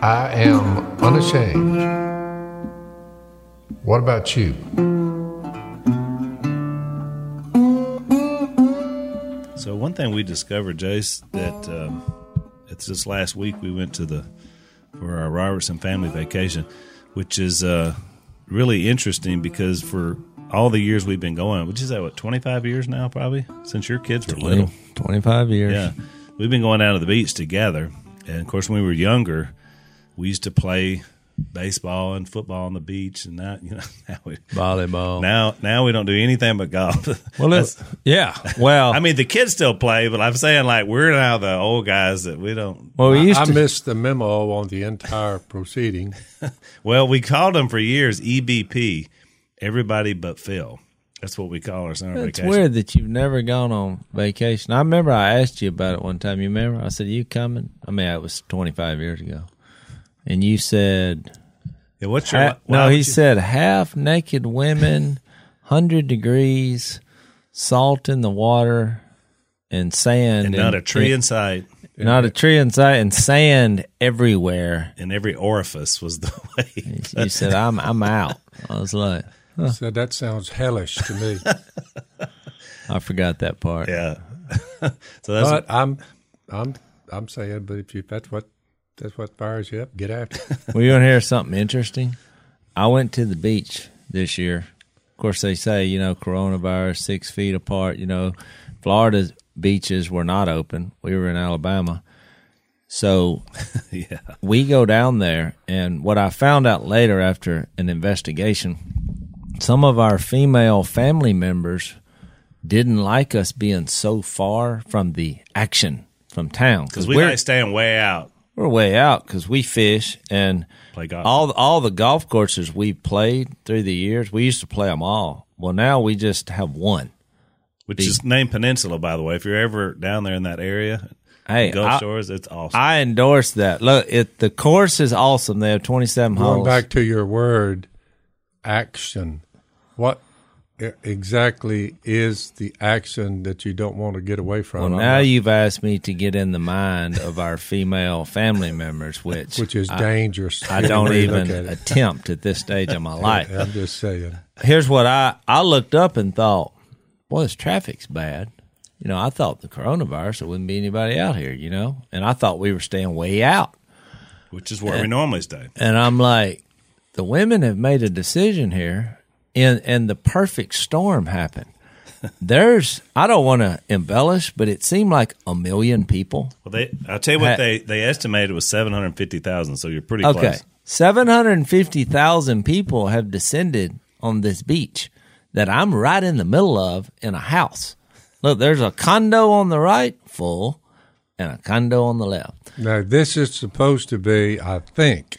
I am unashamed. What about you? So one thing we discovered, Jace, that it's this last week we went for our Robertson family vacation, which is really interesting because for all the years we've been going, which is 25 years now probably, since your kids were little. 25 years. Yeah. We've been going down to the beach together. And, of course, when we were younger, we used to play baseball and football on the beach. And now, volleyball. Now we don't do anything but golf. Well, well. I mean, the kids still play, but I'm saying, like, we're now the old guys that we don't. Well, I missed the memo on the entire proceeding. Well, we called them for years EBP, everybody but Phil. That's what we call our summer vacation. It's weird that you've never gone on vacation. I remember I asked you about it one time. You remember? I said, "Are you coming?" I mean, it was 25 years ago. And you said, yeah, what's your he said half naked women, 100 degrees, salt in the water, and sand. And not a tree in sight. Not a tree in sight, and sand everywhere. And every orifice was the way. You said, I'm out. I was like, huh. So that sounds hellish to me. I forgot that part. Yeah. But I'm saying, but if that's what fires you up, get after it. Well, you want to hear something interesting? I went to the beach this year. Of course, they say, coronavirus, 6 feet apart. Florida's beaches were not open. We were in Alabama. So yeah. We go down there, and what I found out later after an investigation, some of our female family members didn't like us being so far from the action from town. Because we like staying way out. We're way out because we fish and play golf. All the golf courses we played through the years, we used to play them all. Well, now we just have one. Which is named Peninsula, by the way. If you're ever down there in that area, Gulf Shores, it's awesome. I endorse that. Look, the course is awesome. They have 27 holes. Going back to your word, action. What exactly is the action that you don't want to get away from? Well, now you've asked me to get in the mind of our female family members, which is dangerous. I don't even attempt at this stage of my life. I'm just saying. Here's what I looked up and thought, boy, this traffic's bad. I thought the coronavirus, there wouldn't be anybody out here, and I thought we were staying way out. Which is where we normally stay. And I'm like, the women have made a decision here. And the perfect storm happened. I don't want to embellish, but it seemed like 1 million people. Well, I'll tell you what they estimated was 750,000, so you're pretty close. Okay, 750,000 people have descended on this beach that I'm right in the middle of in a house. Look, there's a condo on the right, full, and a condo on the left. Now, this is supposed to be, I think,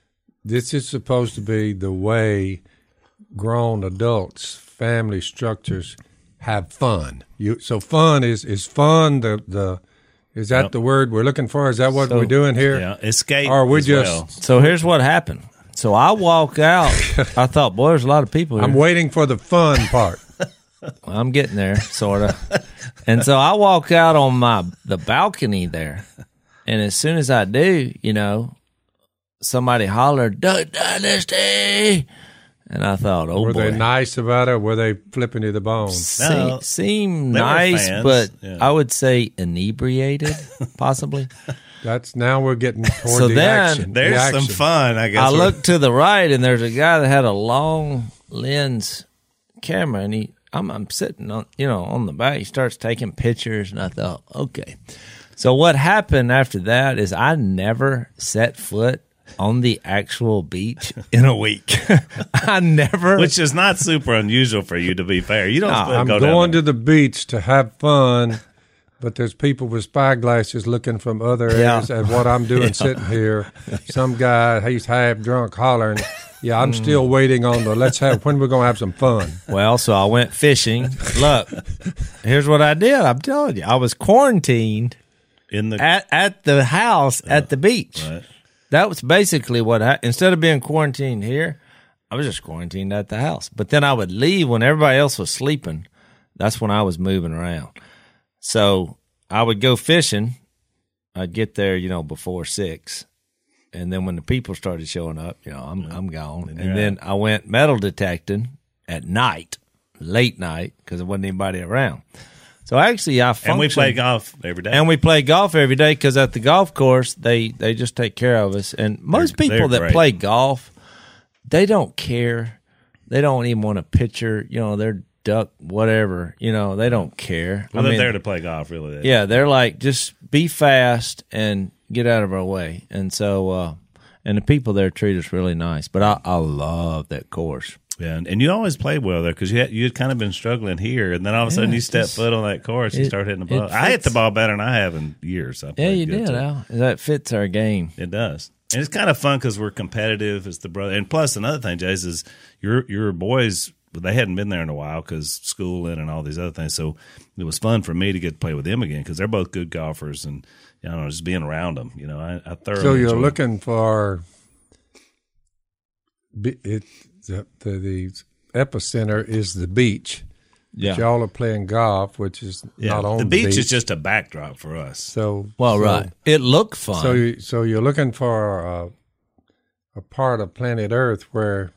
the way grown adults, family structures have fun. So fun is fun. Is that the word we're looking for? Is that what we're doing here? Yeah, escape. Or we just. So here's what happened. So I walk out. I thought, boy, there's a lot of people here. I'm waiting for the fun part. Well, I'm getting there, sort of. And so I walk out on the balcony there, and as soon as I do, somebody hollered, "Duck Dynasty." And I thought, were they nice about it? Or were they flipping you the bone? Seemed nice, but I would say inebriated, possibly. Now we're getting toward the action. There's some fun, I guess. I looked to the right, and there's a guy that had a long lens camera, and I'm sitting on the back. He starts taking pictures, and I thought, okay. So what happened after that is I never set foot on the actual beach in a week. I never. Which is not super unusual for you, to be fair. You don't. I'm going to the beach to have fun, but there's people with spyglasses looking from other areas at what I'm doing sitting here. Some guy, he's half drunk, hollering. Yeah, I'm still waiting on when we're going to have some fun. Well, so I went fishing. Look, here's what I did. I'm telling you, I was quarantined at the house at the beach. Right. That was basically what instead of being quarantined here, I was just quarantined at the house. But then I would leave when everybody else was sleeping. That's when I was moving around. So I would go fishing. I'd get there, before 6. And then when the people started showing up, I'm gone. And then I went metal detecting at night, late night, because there wasn't anybody around. So actually, and we play golf every day. And we play golf every day because at the golf course, they just take care of us. And most people that play golf, they don't care. They don't even want a picture, their duck, whatever, they don't care. Well, they're there to play golf, really. Yeah, they're like, just be fast and get out of our way. And so, and the people there treat us really nice. But I love that course. Yeah, and you always played well there because you had kind of been struggling here, and then all of a sudden you step foot on that course and start hitting the ball. I hit the ball better than I have in years. Yeah, you did, Al. That fits our game. It does. And it's kind of fun because we're competitive as the brother. And plus, another thing, Jace, is your boys, they hadn't been there in a while because schooling and all these other things. So it was fun for me to get to play with them again because they're both good golfers, and just being around them. I thoroughly. So you're looking for the epicenter is the beach. Yeah, y'all are playing golf, which is not on the beach. The beach is just a backdrop for us. Right. It looked fun. So you're looking for a part of planet Earth where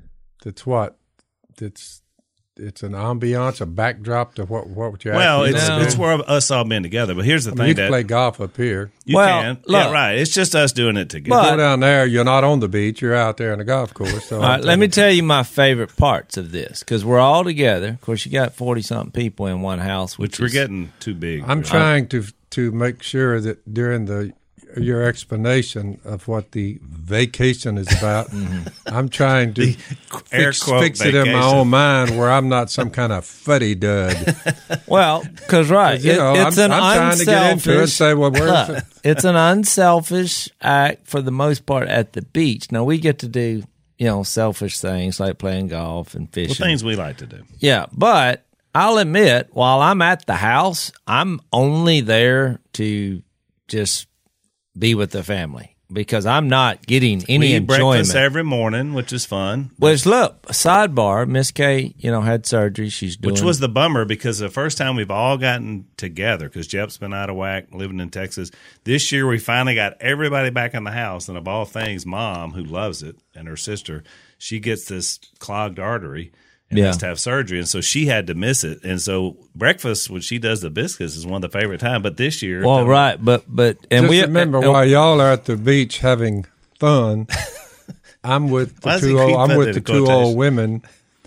it's an ambiance, a backdrop to what would you? Well, it's where us all been together. But here's the thing: you can play golf up here. You can, look, right? It's just us doing it together. Go down there. You're not on the beach. You're out there on the golf course. So all right, let me tell you my favorite parts of this because we're all together. Of course, you got 40-something people in one house, which we're getting too big. I'm trying to make sure that during your explanation of what the vacation is about, I'm trying to fix it in my own mind where I'm not some kind of fuddy dud. Well, because it's an trying to get into it and say, well, where's it? It's an unselfish act for the most part at the beach. Now we get to do selfish things like playing golf and fishing, things we like to do. Yeah, but I'll admit, while I'm at the house, I'm only there to just be with the family because I'm not getting any enjoyment. Breakfast every morning, which is fun. Which, look, sidebar, Miss Kay, had surgery. Which was the bummer because the first time we've all gotten together because Jeff's been out of whack living in Texas. This year we finally got everybody back in the house, and of all things, Mom, who loves it, and her sister, she gets this clogged artery and has to have surgery, and so she had to miss it. And so breakfast, when she does the biscuits, is one of the favorite times. But this year, right, but and just remember while y'all are at the beach having fun, I'm with the two old women,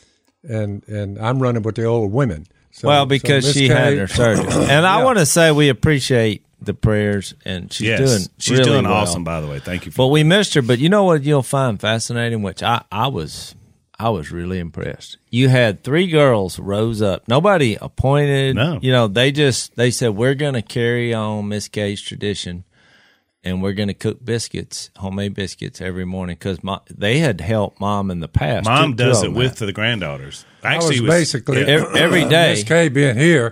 and I'm running with the old women. So, because she had her surgery, and I want to say we appreciate the prayers, and she's doing really awesome. By the way, thank you. But we missed her. But you know what you'll find fascinating, which I was really impressed. You had 3 girls rose up. Nobody appointed. No. They said, we're going to carry on Miss Kay's tradition, and we're going to cook biscuits, homemade biscuits every morning because they had helped Mom in the past. Mom does it with the granddaughters. Actually, basically every day. Miss Kay being here,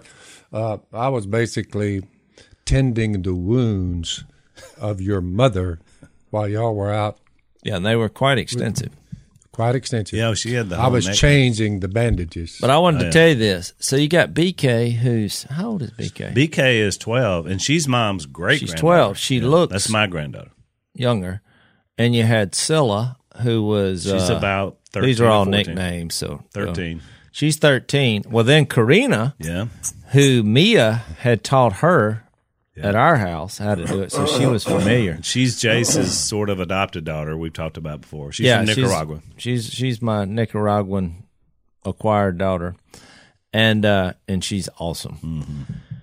I was basically tending the wounds of your mother while y'all were out. Yeah, and they were quite extensive. Quite extensive. Yeah, she had the I was changing the bandages. But I wanted to tell you this. So you got BK, how old is BK? BK is 12, and she's Mom's great-granddaughter. She's 12. She looks... That's my granddaughter. Younger. And you had Scylla, who was... She's about 13. These are all 14. nicknames. So 13. She's 13. Well, then Karina, who Mia had taught her at our house how to do it, so she was familiar. She's Jace's sort of adopted daughter we've talked about before. She's from Nicaragua. She's my Nicaraguan acquired daughter, and she's awesome. Mm-hmm.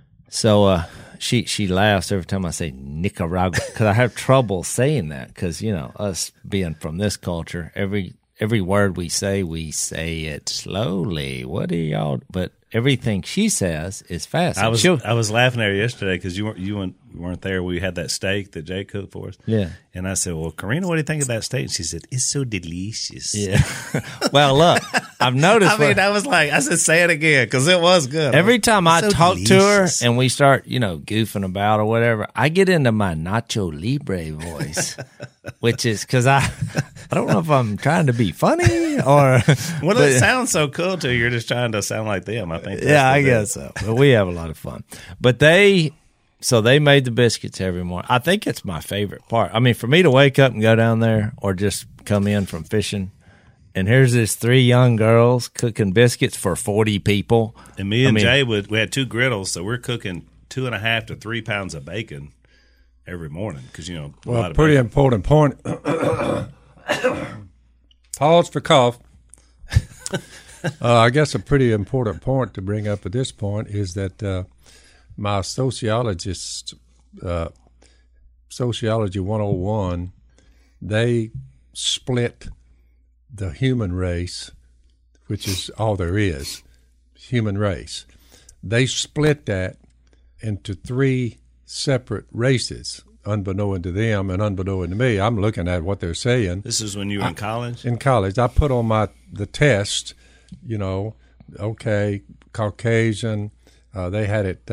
So she laughs every time I say Nicaragua because I have trouble saying that because us being from this culture, every word we say it slowly. What are y'all? But everything she says is fast. I was laughing at her yesterday because you weren't there. We had that steak that Jay cooked for us. Yeah. And I said, well, Karina, what do you think of that steak? And she said, it's so delicious. Yeah. Well, look, I've noticed. I was like, I said, say it again because it was good. Every time I talk to her and we start, goofing about or whatever, I get into my Nacho Libre voice, which is because I don't know if I'm trying to be funny or. Well, it sounds so cool to you. You're just trying to sound like them. I think. I guess so. But we have a lot of fun. But they So they made the biscuits every morning. I think it's my favorite part. I mean, for me to wake up and go down there or just come in from fishing, and here's this 3 young girls cooking biscuits for 40 people. And me and Jay, we had 2 griddles, so we're cooking 2.5 to 3 pounds of bacon every morning because, a lot of pretty bacon. Important point. Pause for cough. I guess a pretty important point to bring up at this point is that my Sociology 101, they split the human race, which is all there is, human race. They split that into 3 separate races, unbeknown to them and unbeknown to me. I'm looking at what they're saying. This is when you were in college? In college. I put on the test, Caucasian. They had it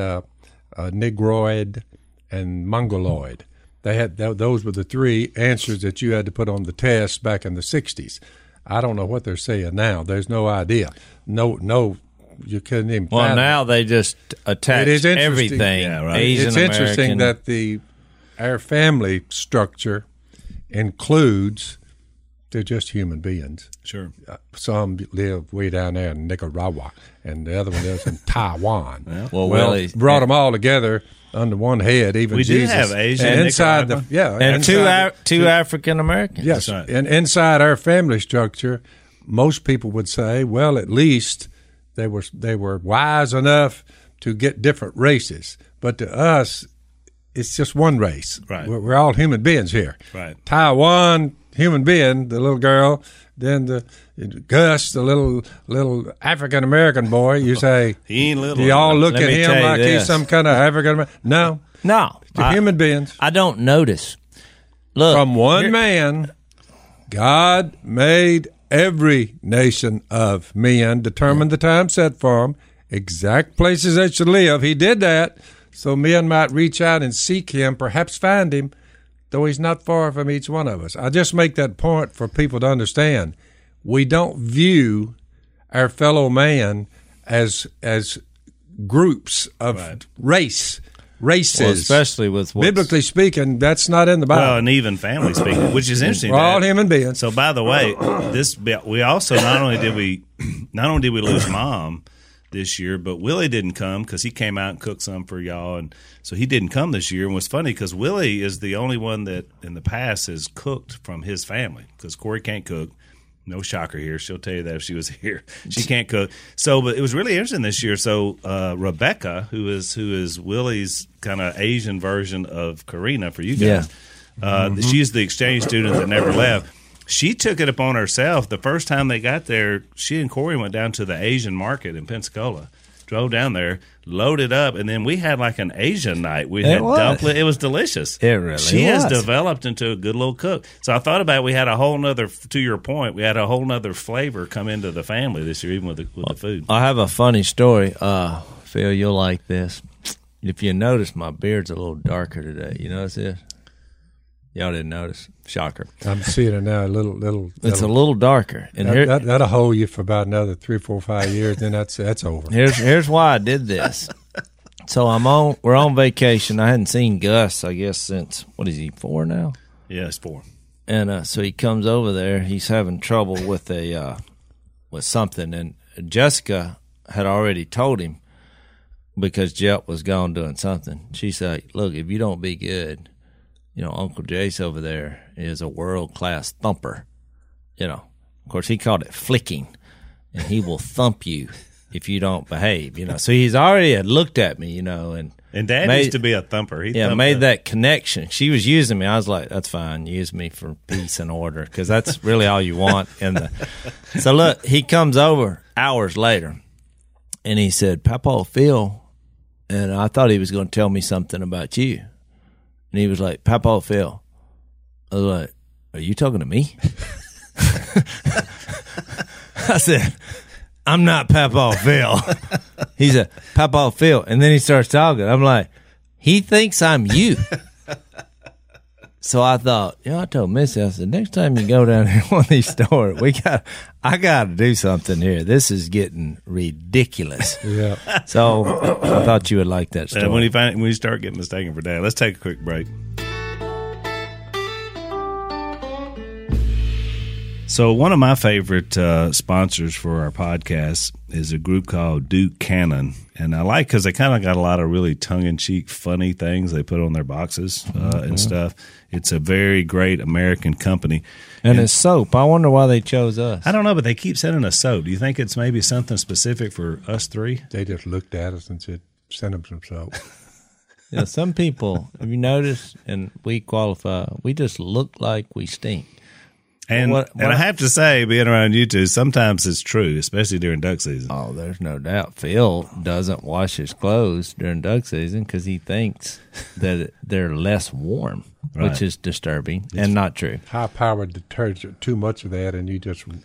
Negroid and Mongoloid. They had those were the 3 answers that you had to put on the test back in the 60s. I don't know what they're saying now. There's no idea. No, you couldn't even. Well, now they just attach everything. Yeah, right. Asian It's interesting American. that our family structure includes they're just human beings. Sure. Some live way down there in Nicaragua, and the other one lives in Taiwan. Yeah. Well, brought them all together under one head. Even We Jesus. do have Asian and in inside Nicaragua. and two African Americans. Yes, That's right. and inside our family structure, most people would say, well, at least they were wise enough to get different races. But to us, it's just one race. Right. We're all human beings here. Right. Taiwan, human being, the little girl. Then the Gus, the little African American boy. You say He ain't little. Do y'all look Let at me him tell you like this. he's some kind of African American? No, No, they're human beings. I don't notice. Look, From one here- man, God made every nation of men, determined the time set for them, exact places they should live. He did that so men might reach out and seek him, perhaps find him, though he's not far from each one of us. I just make that point for people to understand. We don't view our fellow man as groups of races. well, especially with what's, Biblically speaking, that's not in the Bible. Well, and even family speaking, which is interesting. We're all Dad. human beings. So, by the way, we also not only did we lose Mom this year, but Willie didn't come because he came out and cooked some for y'all, and so he didn't come this year. And what's funny because Willie is the only one that in the past has cooked from his family because Corey can't cook. No shocker here. She'll tell you that if she was here. She can't cook. So, but it was really interesting this year. So, Rebecca, who is Willie's kind of Asian version of Karina for you guys, she's the exchange student that never left. She took it upon herself. The first time they got there, she and Corey went down to the Asian market in Pensacola, drove down there, loaded up, and then we had like an Asian night. We had dumpling. It was delicious. It really She was. has developed into a good little cook. So I thought about it, we had a whole nother, to your point, we had a whole nother flavor come into the family this year, even with the food. I have a funny story. Phil, you'll like this. If you notice, my beard's a little darker today. You notice this? Y'all didn't notice. Shocker. I'm seeing it now. It's a little darker. And That'll hold you for about another 3, 4, 5 years. Then that's over. here's why I did this. So we're on vacation. I hadn't seen Gus, I guess, since, what is he, 4 now? Yeah, it's 4. And so he comes over there. He's having trouble with with something, and Jessica had already told him because Jet was gone doing something. She said, "Look, if you don't be good, Uncle Jace over there is a world-class thumper. Of course, he called it flicking, and he will thump you if you don't behave. So he's already had looked at me, and Dad used to be a thumper. He made that connection. She was using me. I was like, that's fine. Use me for peace and order because that's really all you want. So look, he comes over hours later, and he said, "Papa Phil," and I thought he was going to tell me something about you. And he was like, "Papa Phil." I was like, "Are you talking to me?" I said, "I'm not Papa Phil." He said, "Papa Phil." And then he starts talking. I'm like, he thinks I'm you. So I thought, I told Missy, I said, next time you go down here to one of these stores, I got to do something here. This is getting ridiculous. Yeah. So I thought you would like that story. When you start getting mistaken for Dad, let's take a quick break. So one of my favorite sponsors for our podcast is a group called Duke Cannon. And I like because they kind of got a lot of really tongue-in-cheek, funny things they put on their boxes and stuff. It's a very great American company. And it's soap. I wonder why they chose us. I don't know, but they keep sending us soap. Do you think it's maybe something specific for us three? They just looked at us and said, send them some soap. Yeah, some people, have you noticed, and we qualify, we just look like we stink. And I have to say, being around you two, sometimes it's true, especially during duck season. Oh, there's no doubt. Phil doesn't wash his clothes during duck season because he thinks that they're less warm, which is disturbing and not true. High-powered detergent, too much of that, and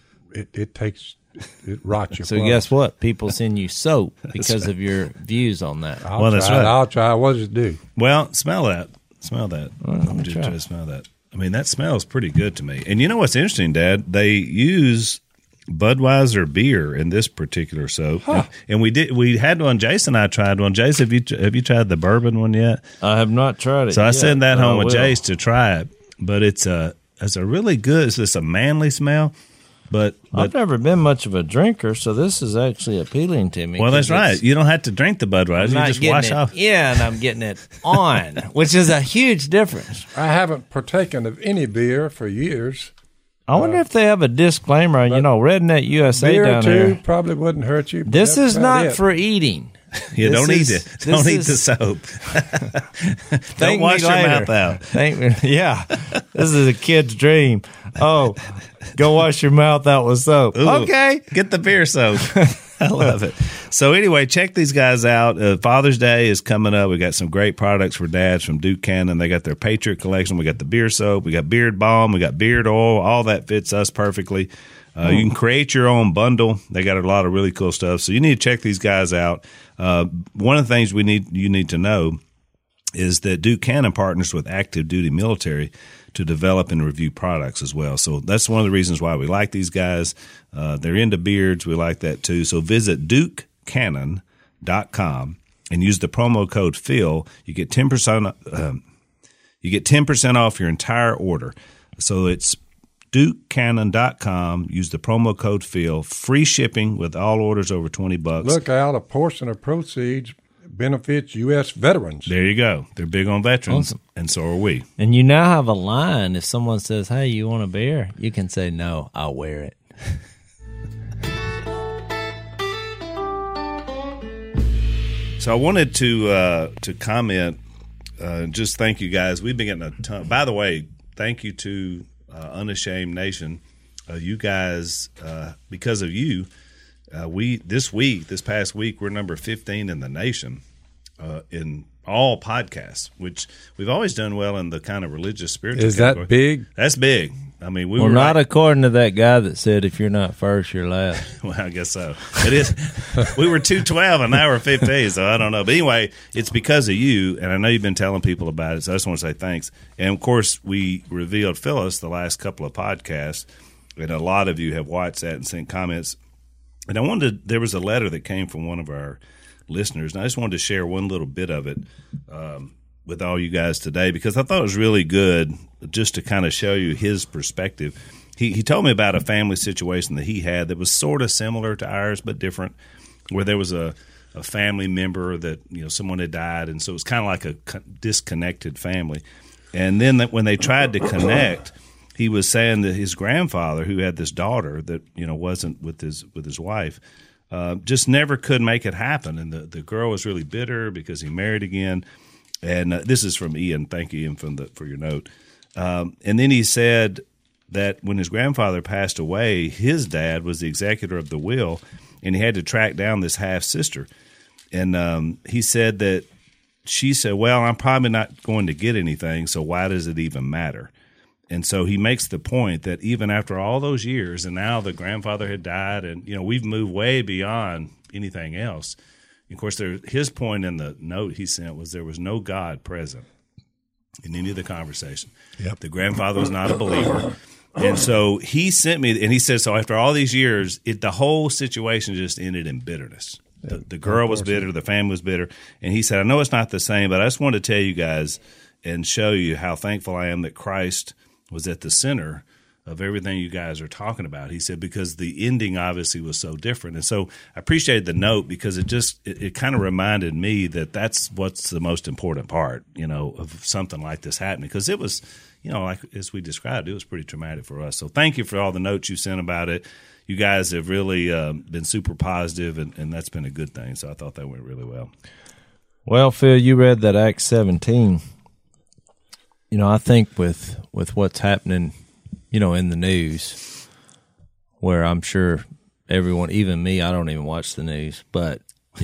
it rots your So clothes. guess what? People send you soap because of your views on that. That's right. I'll try. What does it do? Well, smell that. Smell that. I'm just trying to smell that. I mean, that smells pretty good to me. And you know what's interesting, Dad? They use Budweiser beer in this particular soap. Huh. And we had one. Jason and I tried one. Jason, have you tried the bourbon one yet? I have not tried it. So I sent that home with Jace to try it. But it's a really good. It's just a manly smell. But I've never been much of a drinker, so this is actually appealing to me. Well, that's right. You don't have to drink the Budweiser. You just wash off. Yeah, and I'm getting it on, which is a huge difference. I haven't partaken of any beer for years. I wonder if they have a disclaimer, Redneck USA beer down too there. Probably wouldn't hurt you. This is not for eating. Yeah, don't eat it. Don't eat the soap. Don't wash your mouth out. Yeah, this is a kid's dream. Oh, go wash your mouth out with soap. Ooh, okay. Get the beer soap. I love it. So anyway, check these guys out. Father's Day is coming up. We got some great products for dads from Duke Cannon. They got their Patriot collection. We got the beer soap. We got beard balm. We got beard oil. All that fits us perfectly. You can create your own bundle. They got a lot of really cool stuff. So you need to check these guys out. One of the things you need to know is that Duke Cannon partners with active duty military to develop and review products as well. So that's one of the reasons why we like these guys. They're into beards. We like that too. So visit DukeCannon.com and use the promo code Phil. You get 10% off your entire order. So it's DukeCannon.com. Use the promo code Phil. Free shipping with all orders over $20. Look out! A portion of proceeds benefits U.S. veterans. There you go. They're big on veterans, and so are we. And you now have a line. If someone says, "Hey, you want a beer?" You can say, "No, I'll wear it." So I wanted to comment. Just thank you guys. We've been getting a ton. By the way, thank you to Unashamed Nation. You guys, because of you, this past week, we're number 15 in the nation in all podcasts, which we've always done well in the kind of religious spiritual category. That big? That's big. I mean, we were not right. According to that guy that said, if you're not first, you're last. Well, I guess so. It is. We were 212 and now we're 15, so I don't know. But anyway, it's because of you, and I know you've been telling people about it, so I just want to say thanks. And, of course, we revealed Phyllis the last couple of podcasts, and a lot of you have watched that and sent comments. And there was a letter that came from one of our listeners, and I just wanted to share one little bit of it with all you guys today because I thought it was really good just to kind of show you his perspective. He told me about a family situation that he had that was sort of similar to ours but different, where there was a family member that someone had died, and so it was kind of like a disconnected family. And then when they tried to connect, he was saying that his grandfather, who had this daughter that wasn't with his wife, just never could make it happen, and the girl was really bitter because he married again. And this is from Ian. Thank you, Ian, for your note. And then he said that when his grandfather passed away, his dad was the executor of the will, and he had to track down this half-sister. And he said that she said, well, I'm probably not going to get anything, so why does it even matter? And so he makes the point that even after all those years, and now the grandfather had died, and we've moved way beyond anything else. Of course, his point in the note he sent was there was no God present. in any of the conversation. Yep. The grandfather was not a believer. And so he sent me, and he said, so after all these years, the whole situation just ended in bitterness. The girl was bitter, the family was bitter. And he said, I know it's not the same, but I just wanted to tell you guys and show you how thankful I am that Christ was at the center of everything you guys are talking about. He said, because the ending obviously was so different. And so I appreciated the note because it kind of reminded me that that's what's the most important part, of something like this happening. Because it was, like as we described, it was pretty traumatic for us. So thank you for all the notes you sent about it. You guys have really been super positive, and that's been a good thing. So I thought that went really well. Well, Phil, you read that Acts 17. I think with what's happening, in the news, where I'm sure everyone, even me, I don't even watch the news, but,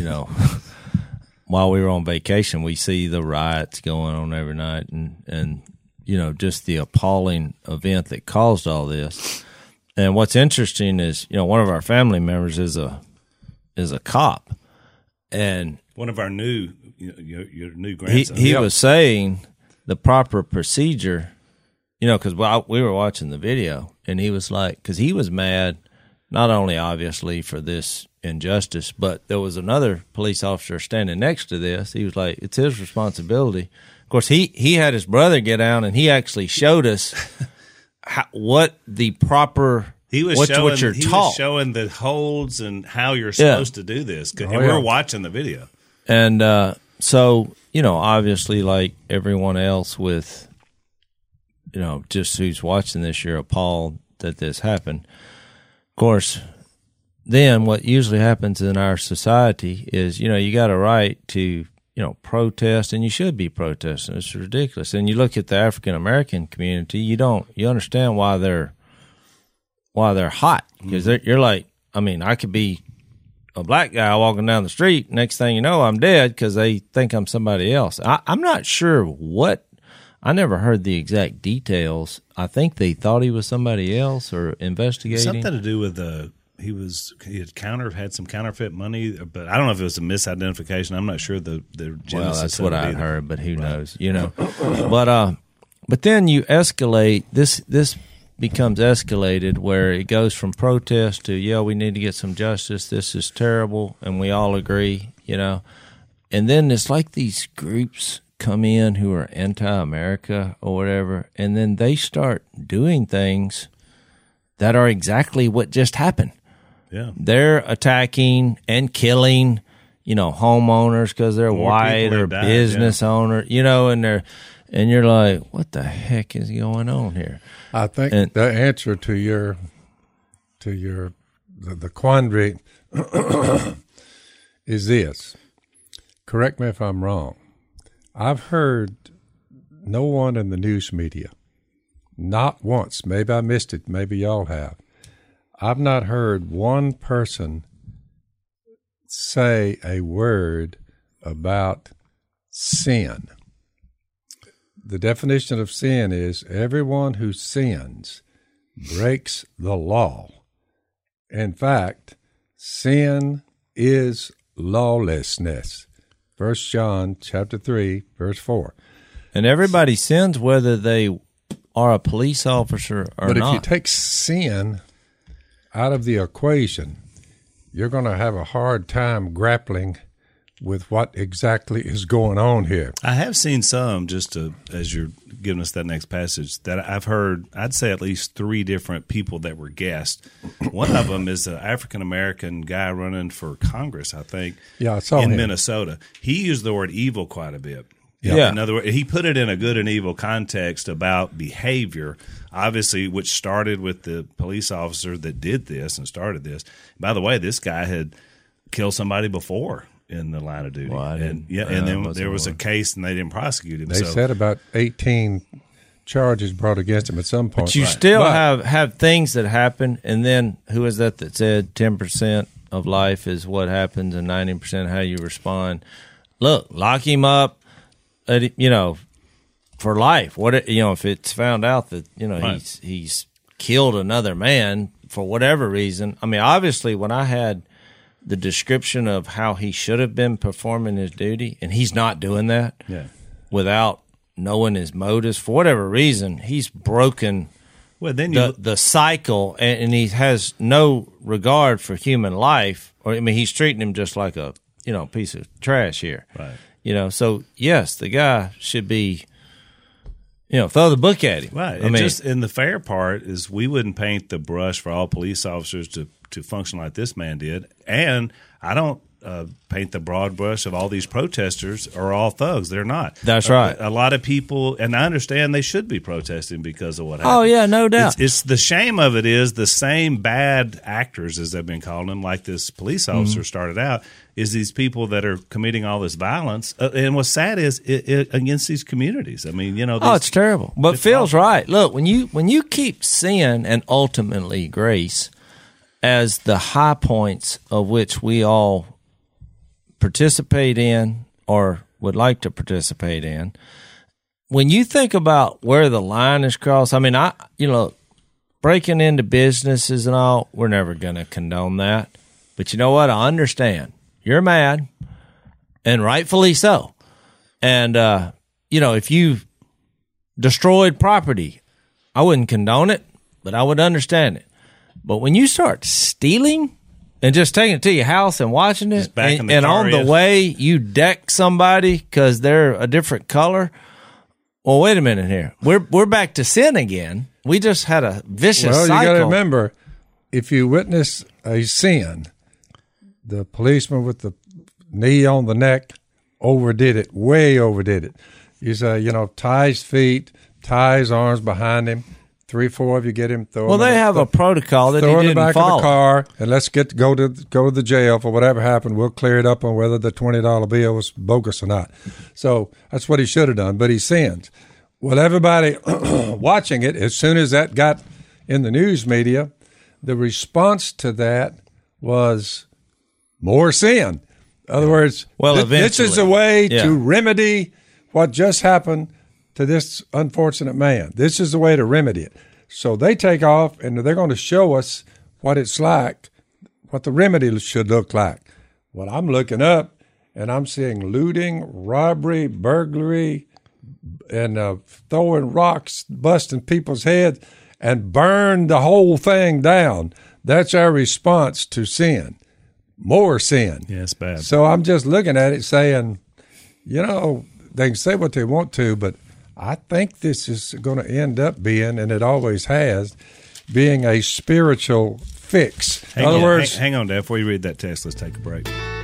while we were on vacation, we see the riots going on every night and just the appalling event that caused all this. And what's interesting is, one of our family members is a cop, and one of our your new grandson. He was saying the proper procedure, because we were watching the video, and he was like, because he was mad, not only obviously for this injustice, but there was another police officer standing next to this. He was like, it's his responsibility. Of course, he had his brother get down, and he actually showed us what the proper what you're taught. Was showing the holds and how you're supposed to do this. And we're watching the video. And so, obviously, like everyone else with, just who's watching this, you're appalled that this happened. Of course, then what usually happens in our society is, you got a right to, protest, and you should be protesting. It's ridiculous. And you look at the African American community, you understand why they're hot, because you're like, I could be a black guy walking down the street. Next thing you know, I'm dead because they think I'm somebody else. I'm not sure I never heard the exact details. I think they thought he was somebody else or investigating. Something to do with he had some counterfeit money, but I don't know if it was a misidentification. I'm not sure the genesis. Well, that's what I heard, but who knows? But then you escalate. This becomes escalated where it goes from protest to, we need to get some justice. This is terrible, and we all agree, And then it's like these groups come in who are anti-America or whatever, and then they start doing things that are exactly what just happened. Yeah, they're attacking and killing, homeowners because they're white or business owner, and you're like, what the heck is going on here? I think the answer to the quandary is this. Correct me if I'm wrong. I've heard no one in the news media, not once, maybe I missed it, maybe y'all have, I've not heard one person say a word about sin. The definition of sin is everyone who sins breaks the law. In fact, sin is lawlessness. 1 John chapter 3, verse 4. And everybody sins whether they are a police officer or not. But if you take sin out of the equation, you're going to have a hard time grappling with what exactly is going on here. I have seen some, as you're giving us that next passage, that I've heard, I'd say at least 3 different people that were guests. One of them is an African-American guy running for Congress, I think, I saw him. Minnesota. He used the word evil quite a bit. Yeah. In other words, he put it in a good and evil context about behavior, obviously, which started with the police officer that did this and started this. By the way, this guy had killed somebody before in the line of duty. Well, and then there was a case and they didn't prosecute him. They said about 18 charges brought against him at some point. But you still have things that happen, and then who is that said 10% of life is what happens and 90% how you respond? Look, lock him up. For life. If it's found out that right. he's killed another man for whatever reason. Obviously, when I had the description of how he should have been performing his duty, and he's not doing that without knowing his motives for whatever reason, he's broken Well, then the cycle, and he has no regard for human life. Or I mean, he's treating him just like a piece of trash here. Right. So yes, the guy should be, throw the book at him. Right. And the fair part is we wouldn't paint the brush for all police officers to function like this man did. And I don't paint the broad brush of all these protesters are all thugs. They're not. That's right. A lot of people, and I understand they should be protesting because of what happened. Oh, yeah, no doubt. It's the shame of it is the same bad actors, as they've been calling them, like this police officer started out, is these people that are committing all this violence. And what's sad is it against these communities. I mean, it's terrible. But Phil's right. Look, when you keep sin and ultimately grace as the high points of which we all participate in or would like to participate in, when you think about where the line is crossed, I mean, breaking into businesses and all, we're never going to condone that. But you know what? I understand. You're mad, and rightfully so. And, if you destroyed property, I wouldn't condone it, but I would understand it. But when you start stealing and just taking it to your house and watching it, and on the way you deck somebody because they're a different color, well, wait a minute here. We're back to sin again. We just had a vicious cycle. Well, you got to remember, if you witness a sin, the policeman with the knee on the neck overdid it, way overdid it. You say, tie his feet, tie his arms behind him. 3-4 of you get him. Well, they have a protocol that he didn't follow. Throw in the back of the car, and let's go to the jail for whatever happened. We'll clear it up on whether the $20 bill was bogus or not. So that's what he should have done, but he sinned. Well, everybody watching it, as soon as that got in the news media, the response to that was more sin. In other words, this is a way to remedy what just happened to this unfortunate man. This is the way to remedy it. So they take off, and they're going to show us what it's like, what the remedy should look like. Well, I'm looking up, and I'm seeing looting, robbery, burglary, and throwing rocks, busting people's heads, and burn the whole thing down. That's our response to sin. More sin. Yeah, it's bad. So I'm just looking at it saying, they can say what they want to, but I think this is going to end up being, and it always has, being a spiritual fix. In other words, hang on, Dad. Before you read that text, let's take a break.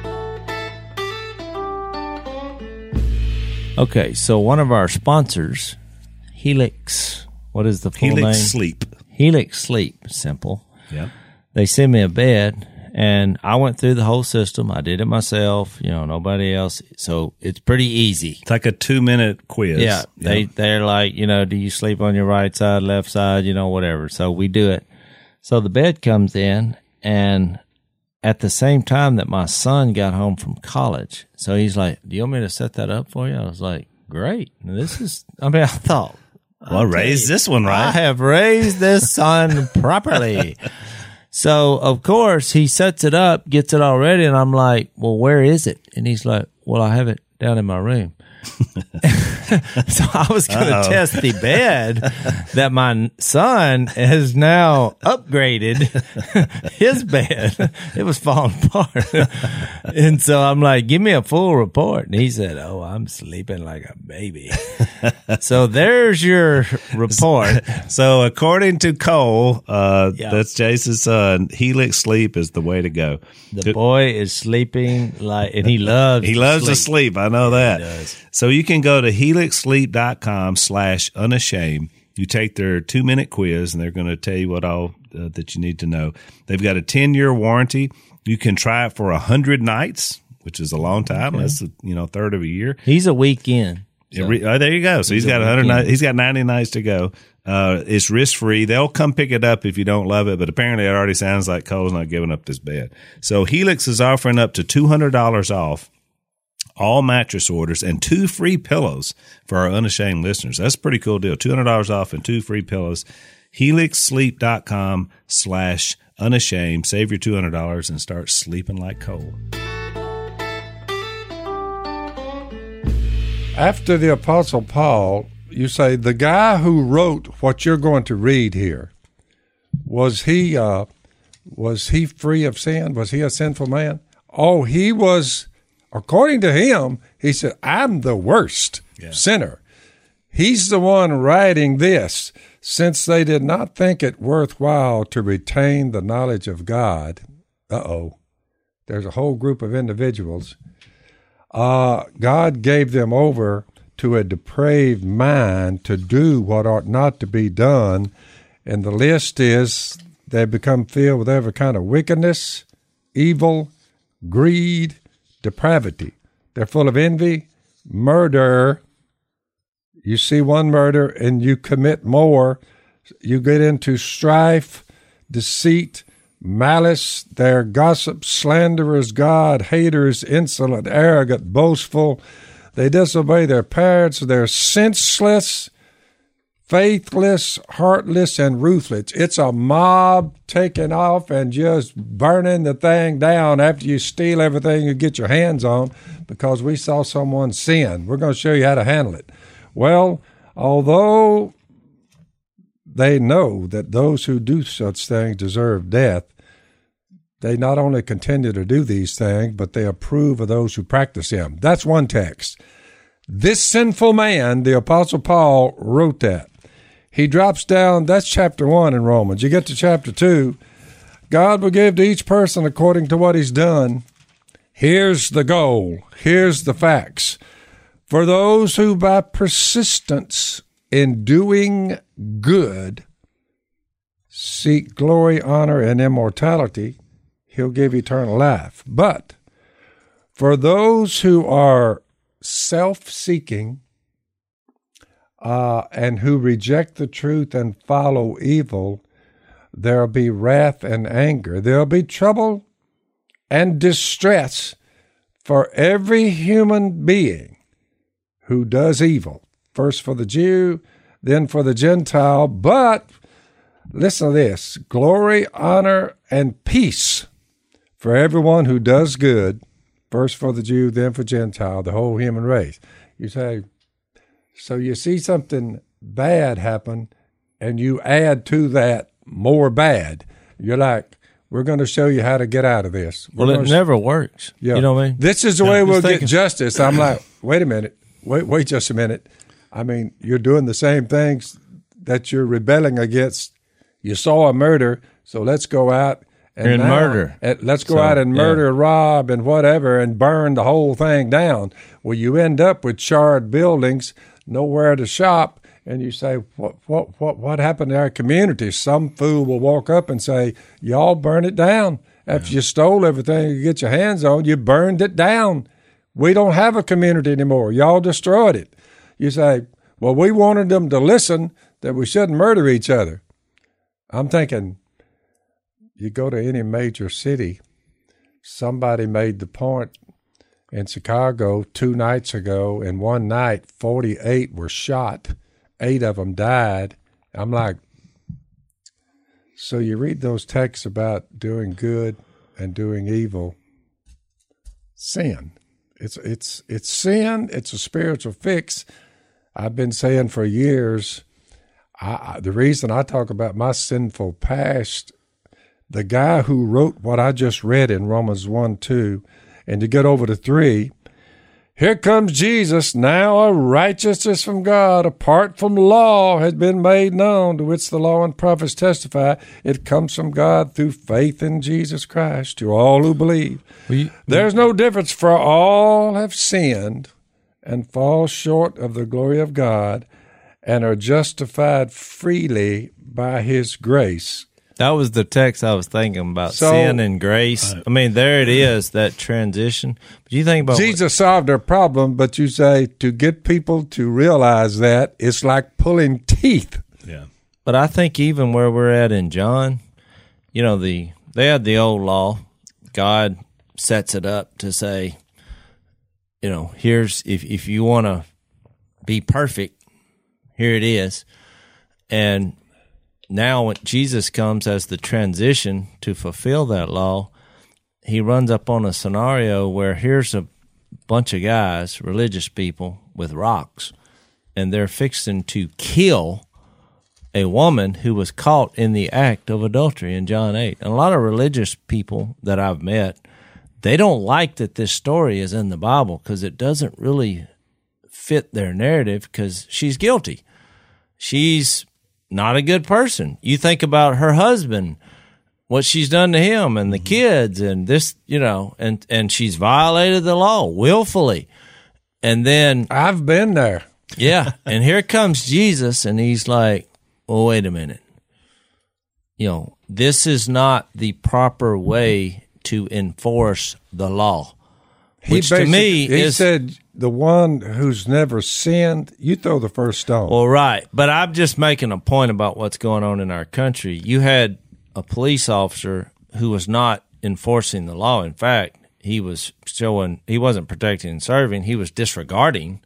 Okay, so one of our sponsors, Helix. What is the full name? Helix Sleep. Helix Sleep. Simple. Yeah. They sent me a bed. And I went through the whole system. I did it myself, nobody else. So it's pretty easy. It's like a 2-minute quiz. Yeah. They're like, do you sleep on your right side, left side, whatever. So we do it. So the bed comes in, and at the same time that my son got home from college. So he's like, do you want me to set that up for you? I was like, great. I thought. Well, raise this one right. I have raised this son properly. So, of course, he sets it up, gets it all ready, and I'm like, well, where is it? And he's like, well, I have it down in my room. So I was going to test the bed that my son has now upgraded his bed. It was falling apart. And so I'm like, give me a full report. And he said, oh, I'm sleeping like a baby. So there's your report. So according to Cole, that's Jason's son, Helix Sleep is the way to go. The boy is sleeping and he loves to sleep. I know that. He does. So you can go to helixsleep.com/unashamed. You take their 2-minute quiz, and they're going to tell you what all that you need to know. They've got a 10-year warranty. You can try it for 100 nights, which is a long time. Okay. That's third of a year. He's a week in. So. There you go. So he's got 100 nights. He's got 90 nights to go. It's risk free. They'll come pick it up if you don't love it, but apparently it already sounds like Cole's not giving up this bed. So Helix is offering up to $200 off all mattress orders and 2 free pillows for our Unashamed listeners. That's a pretty cool deal. $200 off and 2 free pillows. helixsleep.com/unashamed. Save your $200 and start sleeping like Cole. After the Apostle Paul, you say the guy who wrote what you're going to read here, was he free of sin? Was he a sinful man? Oh, he was. According to him, he said, "I'm the worst sinner." He's the one writing this. Since they did not think it worthwhile to retain the knowledge of God, there's a whole group of individuals. God gave them over to a depraved mind to do what ought not to be done. And the list is they become filled with every kind of wickedness, evil, greed, depravity. They're full of envy, murder. You see one murder and you commit more. You get into strife, deceit, malice. They're gossips, slanderers, God haters, insolent, arrogant, boastful. They disobey their parents. They're senseless, faithless, heartless, and ruthless. It's a mob taking off and just burning the thing down after you steal everything you get your hands on because we saw someone sin. We're going to show you how to handle it. Well, although they know that those who do such things deserve death, they not only continue to do these things, but they approve of those who practice them. That's one text. This sinful man, the Apostle Paul, wrote that. He drops down, that's chapter 1 in Romans. You get to chapter 2, God will give to each person according to what he's done. Here's the goal. Here's the facts. For those who by persistence in doing good seek glory, honor, and immortality, he'll give eternal life. But for those who are self-seeking and who reject the truth and follow evil, there'll be wrath and anger. There'll be trouble and distress for every human being who does evil, first for the Jew, then for the Gentile. But listen to this, glory, honor, and peace for everyone who does good, first for the Jew, then for Gentile, the whole human race. You say, so you see something bad happen, and you add to that more bad. You're like, we're going to show you how to get out of this. Well, it never works. Yeah. You know what I mean? This is the way we'll get justice. I'm like, wait a minute. Wait just a minute. I mean, you're doing the same things that you're rebelling against. You saw a murder, so let's go out and murder. Let's go out and murder, rob, and whatever, and burn the whole thing down. Well, you end up with charred buildings, nowhere to shop, and you say, what happened to our community? Some fool will walk up and say, y'all burn it down. After you stole everything you get your hands on, you burned it down. We don't have a community anymore. Y'all destroyed it. You say, well, we wanted them to listen that we shouldn't murder each other. I'm thinking, you go to any major city, somebody made the point in Chicago 2 nights ago, and one night 48 were shot. 8 of them died. I'm like, so you read those texts about doing good and doing evil, sin. It's sin. It's a spiritual fix. I've been saying for years, the reason I talk about my sinful past, the guy who wrote what I just read in Romans 1:2, and to get over to 3, here comes Jesus, now a righteousness from God, apart from law, has been made known, to which the law and prophets testify. It comes from God through faith in Jesus Christ to all who believe. There's no difference, for all have sinned and fall short of the glory of God and are justified freely by his grace. That was the text I was thinking about, sin and grace. I mean, there it is, that transition. But you think about Jesus solved their problem, but you say to get people to realize that, it's like pulling teeth. Yeah. But I think even where we're at in John, you know, they had the old law. God sets it up to say, you know, here's, if you want to be perfect, here it is. And now when Jesus comes as the transition to fulfill that law, he runs up on a scenario where here's a bunch of guys, religious people, with rocks, and they're fixing to kill a woman who was caught in the act of adultery in John 8. And a lot of religious people that I've met, they don't like that this story is in the Bible because it doesn't really fit their narrative because she's guilty. She's not a good person. You think about her husband, what she's done to him and the kids and this, and she's violated the law willfully. And then I've been there. Yeah. And here comes Jesus and he's like, well, wait a minute. This is not the proper way to enforce the law. Which to me he said, the one who's never sinned, you throw the first stone. Well, right. But I'm just making a point about what's going on in our country. You had a police officer who was not enforcing the law. In fact, he wasn't protecting and serving. He was disregarding,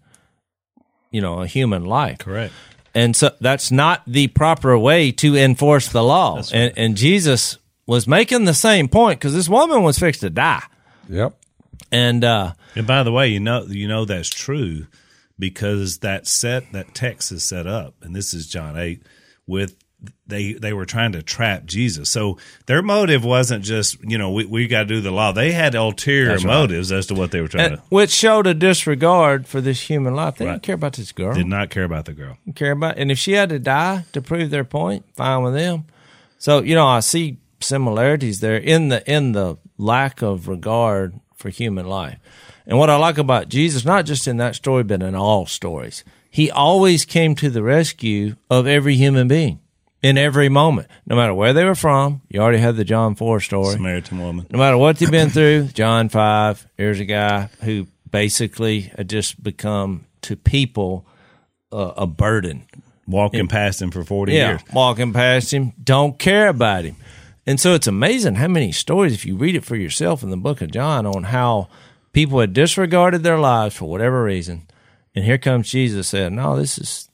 a human life. Correct. And so that's not the proper way to enforce the law. Right. And Jesus was making the same point because this woman was fixed to die. Yep. And by the way, you know that's true because that text is set up, and this is John 8, with they were trying to trap Jesus. So their motive wasn't just, we got to do the law. They had ulterior motives as to what they were trying to. Which showed a disregard for this human life. They didn't care about this girl. Did not care about the girl. Didn't care about, and if she had to die to prove their point, fine with them. So, I see similarities there in the lack of regard for human life. And what I like about Jesus, not just in that story, but in all stories, he always came to the rescue of every human being. In every moment, no matter where they were from. You already had the John 4 story. Samaritan woman. No matter what they've been through, John 5, here's a guy who basically had just become, to people, a burden. Walking past him for 40 years. Walking past him, don't care about him. And so it's amazing how many stories, if you read it for yourself in the book of John, on how people had disregarded their lives for whatever reason. And here comes Jesus saying, no, this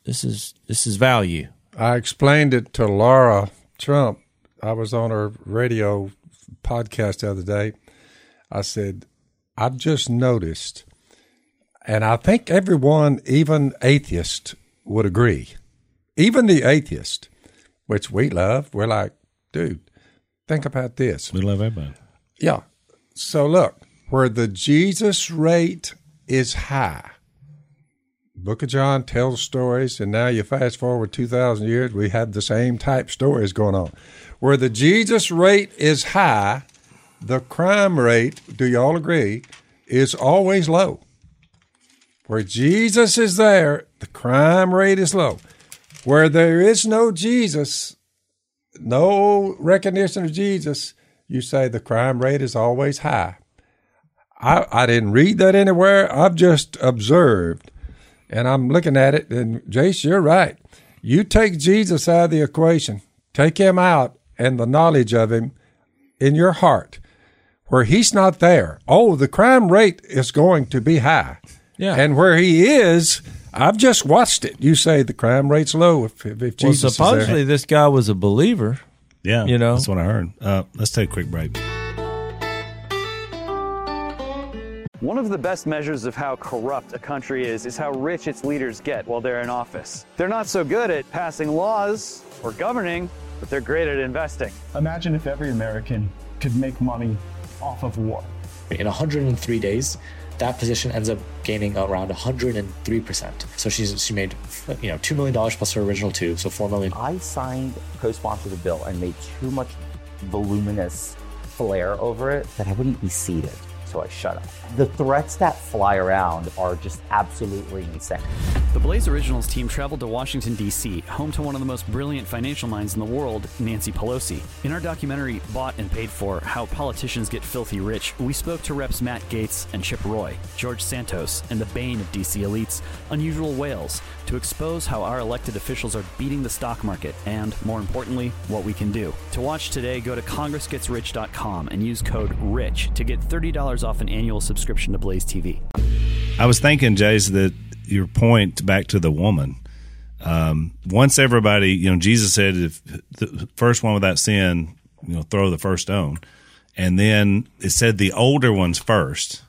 is value. I explained it to Laura Trump. I was on her radio podcast the other day. I said, I've just noticed, and I think everyone, even atheists, would agree. Even the atheist, which we love, we're like, dude, think about this. We love everybody. Yeah. So look, where the Jesus rate is high, Book of John tells stories, and now you fast forward 2,000 years, we have the same type stories going on. Where the Jesus rate is high, the crime rate, do you all agree, is always low. Where Jesus is there, the crime rate is low. Where there is no Jesus, no recognition of Jesus, you say the crime rate is always high. I didn't read that anywhere. I've just observed. And I'm looking at it, and Jace, you're right. You take Jesus out of the equation, take him out and the knowledge of him in your heart, where he's not there. Oh, the crime rate is going to be high. Yeah. And where he is, I've just watched it. You say the crime rate's low if Jesus is there. Supposedly this guy was a believer. Yeah, that's what I heard. Let's take a quick break. One of the best measures of how corrupt a country is how rich its leaders get while they're in office. They're not so good at passing laws or governing, but they're great at investing. Imagine if every American could make money off of war. In 103 days, that position ends up gaining around 103%. So she made $2 million plus her original $2, so $4 million. I co-sponsored a bill and made too much voluminous flair over it that I wouldn't be seated. So I shut up. The threats that fly around are just absolutely insane. The Blaze Originals team traveled to Washington, D.C., home to one of the most brilliant financial minds in the world, Nancy Pelosi. In our documentary, Bought and Paid For, How Politicians Get Filthy Rich, we spoke to Reps Matt Gaetz and Chip Roy, George Santos, and the bane of D.C. elites, Unusual Whales, to expose how our elected officials are beating the stock market and, more importantly, what we can do. To watch today, go to congressgetsrich.com and use code RICH to get $30 off an annual subscription to Blaze TV. I was thinking, Jace, that your point back to the woman, once everybody, Jesus said, if the first one without sin, throw the first stone. And then it said the older ones first.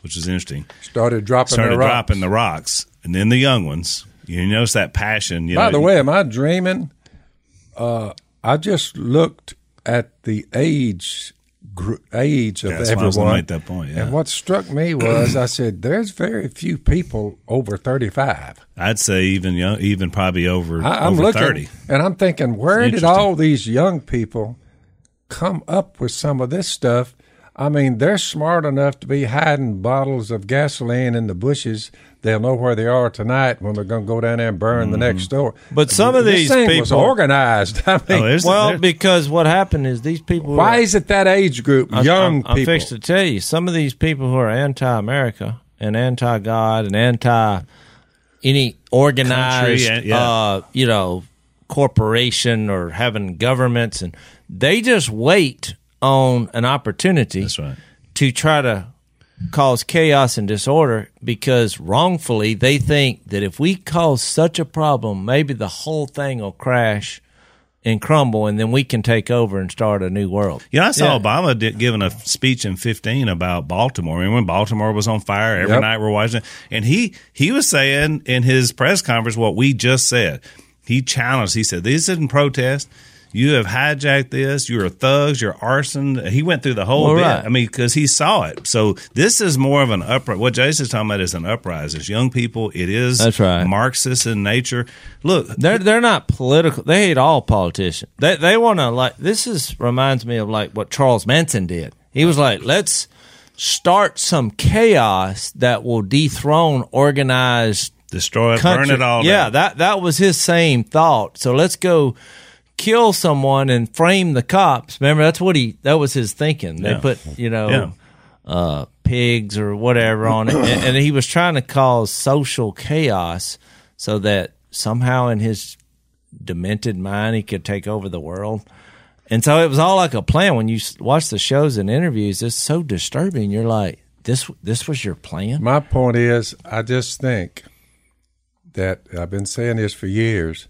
which is interesting. Started dropping the rocks, and then the young ones. You notice that passion. By the way, am I dreaming? I just looked at the age of everyone. I was going to make that point. Yeah. And what struck me was, I said, "There's very few people over 35." I'd say even probably over I'm over looking, 30. And I'm thinking, where did all these young people come up with some of this stuff? I mean, they're smart enough to be hiding bottles of gasoline in the bushes. They'll know where they are tonight when we're going to go down there and burn the next door. But some of these thing people was organized. I mean, because what happened is these people. Why is it that age group, young people? I'm fixed to tell you, some of these people who are anti-America and anti-God and anti-any organized, corporation or having governments, and they just wait on an opportunity. That's right. To try to cause chaos and disorder, because wrongfully they think that if we cause such a problem, maybe the whole thing will crash and crumble, and then we can take over and start a new world. I saw Obama giving a speech in 2015 about Baltimore. And when Baltimore was on fire, every night we're watching it. And he was saying in his press conference what we just said. He challenged. He said, "This isn't protest. You have hijacked this. You're thugs. You're arson." He went through the whole bit. Right. I mean, because he saw it. So this is more of an uprising. What Jason's talking about is an uprising. It's young people. It is That's right. Marxist in nature. Look, they're not political. They hate all politicians. They want to reminds me of like what Charles Manson did. He was like, let's start some chaos that will dethrone organized, destroy it, country. Burn it all. Yeah, that was his same thought. So let's go kill someone and frame the cops. Remember, that was his thinking. They put, pigs or whatever on it. And he was trying to cause social chaos so that somehow in his demented mind, he could take over the world. And so it was all like a plan. When you watch the shows and interviews, it's so disturbing. You're like, this was your plan? My point is, I just think that I've been saying this for years.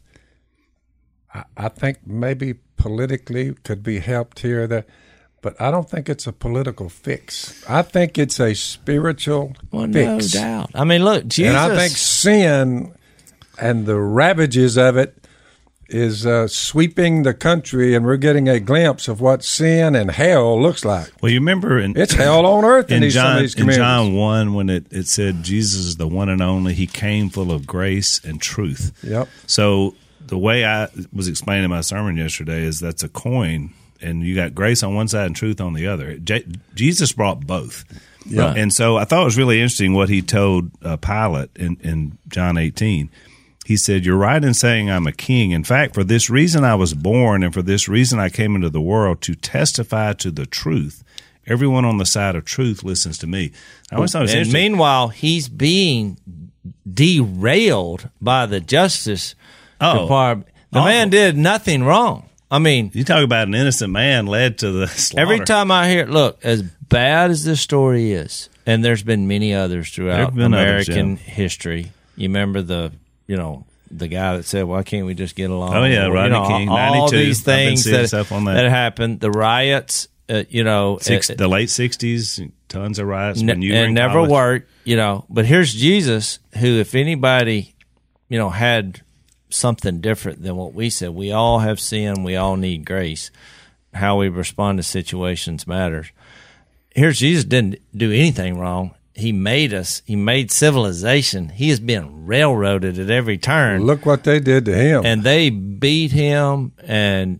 I think maybe politically could be helped here or there, but I don't think it's a political fix. I think it's a spiritual fix. No doubt. I mean, look, Jesus. And I think sin and the ravages of it is sweeping the country, and we're getting a glimpse of what sin and hell looks like. Well, you remember it's hell on earth in some of these communities. In John 1, when it said Jesus is the one and only, he came full of grace and truth. Yep. So the way I was explaining my sermon yesterday is that's a coin, and you got grace on one side and truth on the other. Jesus brought both. Yeah. And so I thought it was really interesting what he told Pilate in John 18. He said, "You're right in saying I'm a king. In fact, for this reason I was born, and for this reason I came into the world, to testify to the truth. Everyone on the side of truth listens to me." I always thought it was interesting. Meanwhile, he's being derailed by the Justice Department. The man did nothing wrong. I mean, you talk about an innocent man led to the slaughter. Every time I hear, look, as bad as this story is, and there's been many others throughout American history. You remember the guy that said, "Why can't we just get along?" Oh yeah, Rodney King, 92. All these things that happened. The riots, the late 60s, tons of riots when you were in never college. Worked. But here's Jesus, who, if anybody, had something different than what we said. We all have sin. We all need grace. How we respond to situations matters. Here's Jesus, didn't do anything wrong. He made us. He made civilization. He has been railroaded at every turn. Look what they did to him. And they beat him and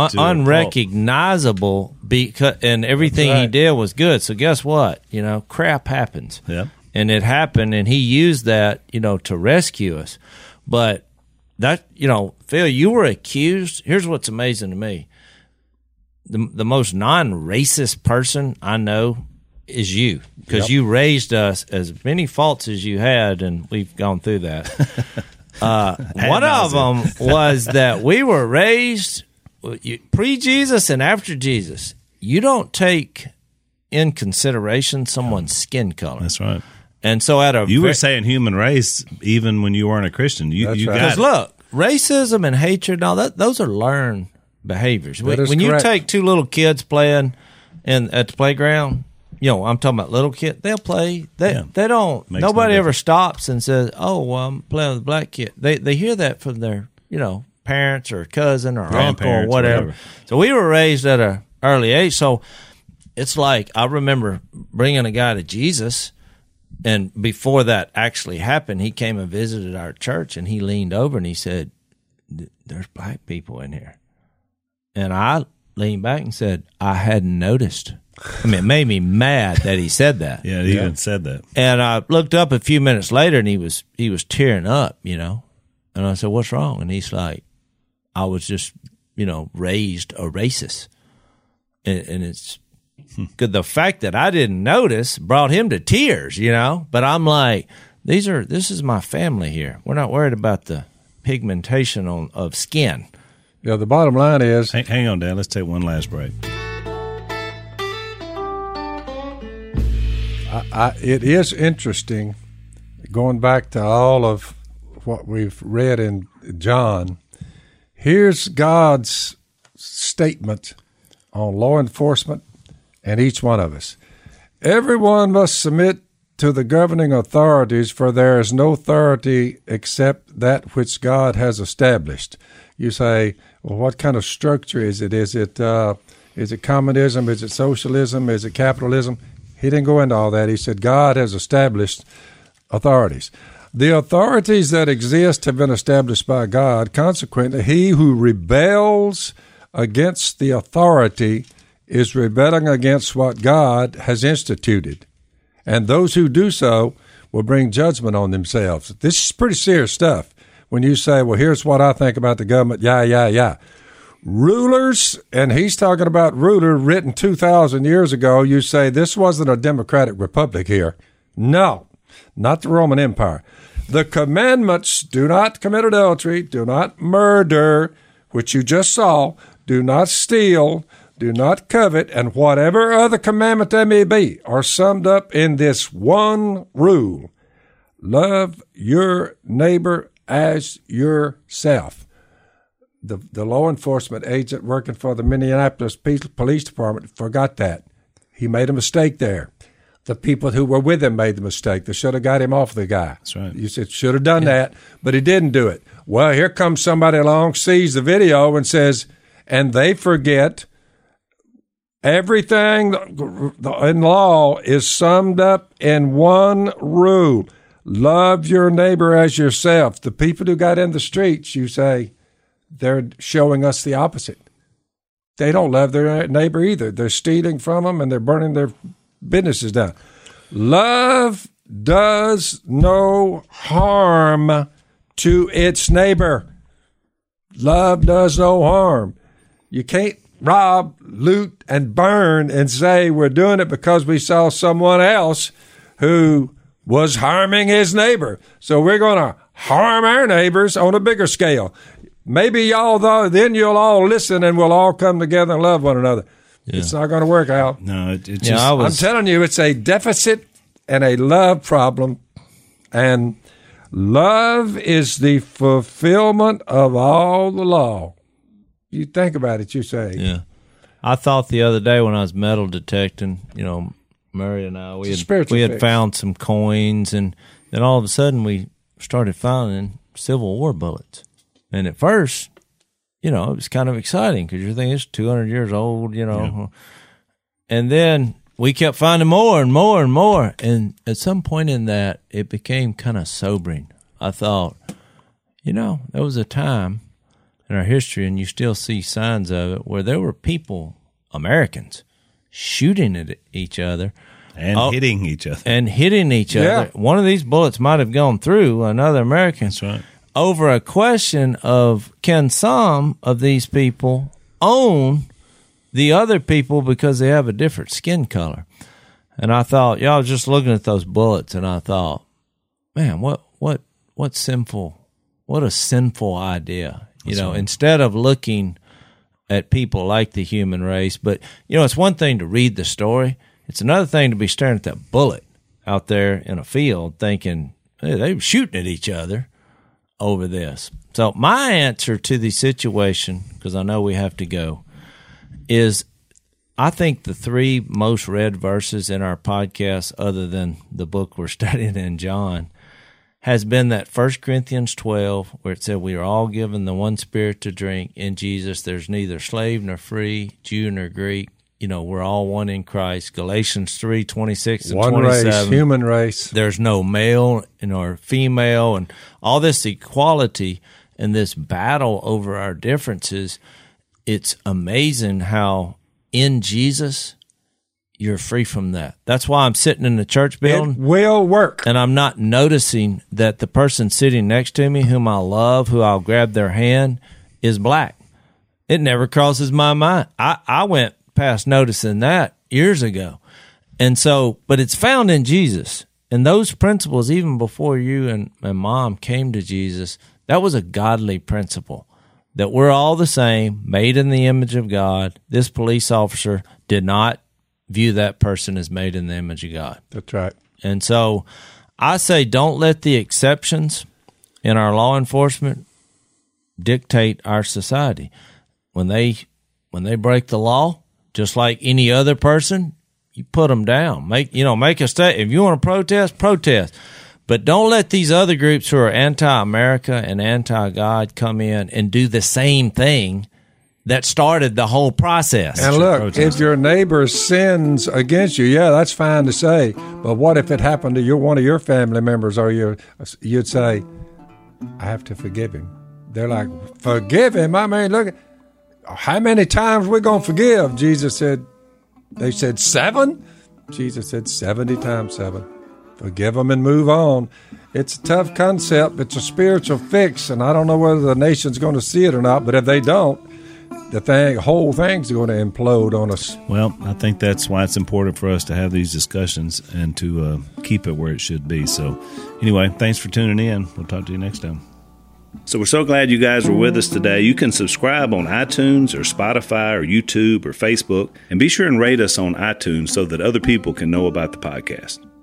unrecognizable. And everything he did was good. So guess what? Crap happens. Yeah. And it happened, and he used that, to rescue us. But that, Phil, you were accused. Here's what's amazing to me. The most non-racist person I know is you, because you raised us as many faults as you had, and we've gone through that. One of them was that we were raised pre-Jesus and after Jesus. You don't take in consideration someone's skin color. That's right. And so you were saying human race even when you weren't a Christian. You got it. Look, racism and hatred and all that, those are learned behaviors. When you take two little kids playing at the playground, I'm talking about little kids. They'll play. They don't. Makes Nobody no ever difference. stops and says, "Oh, well, I'm playing with a black kid." They hear that from their parents or cousin or uncle or Grandparents, whatever. So we were raised at an early age. So it's like I remember bringing a guy to Jesus, and before that actually happened, he came and visited our church, and he leaned over and he said, "There's black people in here," and I leaned back and said, "I hadn't noticed." I mean, it made me mad that he said that. Yeah, he even said that. And I looked up a few minutes later, and he was tearing up, And I said, "What's wrong?" And he's like, "I was just, raised a racist." And it's good. The fact that I didn't notice brought him to tears, But I'm like, this is my family here. We're not worried about the pigmentation of skin. Yeah, the bottom line is... Hang on, Dad. Let's take one last break. It is interesting, going back to all of what we've read in John. Here's God's statement on law enforcement and each one of us. Everyone must submit to the governing authorities, for there is no authority except that which God has established. You say, well, what kind of structure is it? Is it communism? Is it socialism? Is it capitalism? He didn't go into all that. He said God has established authorities. The authorities that exist have been established by God. Consequently, he who rebels against the authority is rebelling against what God has instituted. And those who do so will bring judgment on themselves. This is pretty serious stuff. When you say, well, here's what I think about the government, yeah. Rulers, and he's talking about ruler written 2,000 years ago, you say this wasn't a democratic republic here. No, not the Roman Empire. The commandments, do not commit adultery, do not murder, which you just saw, do not steal, do not covet, and whatever other commandment there may be, are summed up in this one rule. Love your neighbor as yourself. The law enforcement agent working for the Minneapolis Police Department forgot that. He made a mistake there. The people who were with him made the mistake. They should have got him off the guy. That's right. You said, should have done that, but he didn't do it. Well, here comes somebody along, sees the video, and says, and they forget everything in law is summed up in one rule. Love your neighbor as yourself. The people who got in the streets, you say, they're showing us the opposite. They don't love their neighbor either. They're stealing from them and they're burning their businesses down. Love does no harm to its neighbor. Love does no harm. You can't rob, loot, and burn and say we're doing it because we saw someone else who was harming his neighbor. So we're going to harm our neighbors on a bigger scale. Maybe y'all, though, then you'll all listen and we'll all come together and love one another. Yeah. It's not going to work out. No, it just... I'm telling you, it's a deficit and a love problem. And love is the fulfillment of all the law. You think about it, you say. Yeah. I thought the other day when I was metal detecting, Murray and I, we had found some coins, and then all of a sudden we started finding Civil War bullets. And at first, it was kind of exciting because you're thinking it's 200 years old, Yeah. And then we kept finding more and more and more. And at some point in that, it became kind of sobering. I thought, there was a time in our history, and you still see signs of it, where there were people, Americans, shooting at each other. And hitting each other. Yeah. One of these bullets might have gone through another American. That's right. Over a question of, can some of these people own the other people because they have a different skin color? And I thought, I was just looking at those bullets, and I thought, man, what a sinful idea. Instead of looking at people like the human race. But, it's one thing to read the story. It's another thing to be staring at that bullet out there in a field thinking, hey, they were shooting at each other over this. So my answer to the situation, because I know we have to go, is I think the 3 most read verses in our podcast, other than the book we're studying in John, has been that 1 Corinthians 12, where it said we are all given the one Spirit to drink in Jesus. There's neither slave nor free, Jew nor Greek. We're all one in Christ. Galatians 3:26 and 27. One race, human race. There's no male nor female, and all this equality and this battle over our differences. It's amazing how in Jesus, you're free from that. That's why I'm sitting in the church building. It will work. And I'm not noticing that the person sitting next to me, whom I love, who I'll grab their hand, is black. It never crosses my mind. I went past noticing that years ago. And so, but it's found in Jesus. And those principles, even before you and Mom came to Jesus, that was a godly principle. That we're all the same, made in the image of God. This police officer did not view that person as made in the image of God. That's right. And so I say don't let the exceptions in our law enforcement dictate our society. When they break the law, just like any other person, you put them down. Make a statement. If you want to protest. But don't let these other groups who are anti-America and anti-God come in and do the same thing that started the whole process. And look, if your neighbor sins against you, yeah, that's fine to say. But what if it happened to one of your family members, or you'd say, I have to forgive him. They're like, forgive him? I mean, look, how many times we going to forgive? They said 7? Jesus said 70 times 7. Forgive them and move on. It's a tough concept. It's a spiritual fix, and I don't know whether the nation's going to see it or not, but if they don't, the whole thing's going to implode on us. Well, I think that's why it's important for us to have these discussions and to keep it where it should be. So anyway, thanks for tuning in. We'll talk to you next time. So we're so glad you guys were with us today. You can subscribe on iTunes or Spotify or YouTube or Facebook, and be sure and rate us on iTunes so that other people can know about the podcast.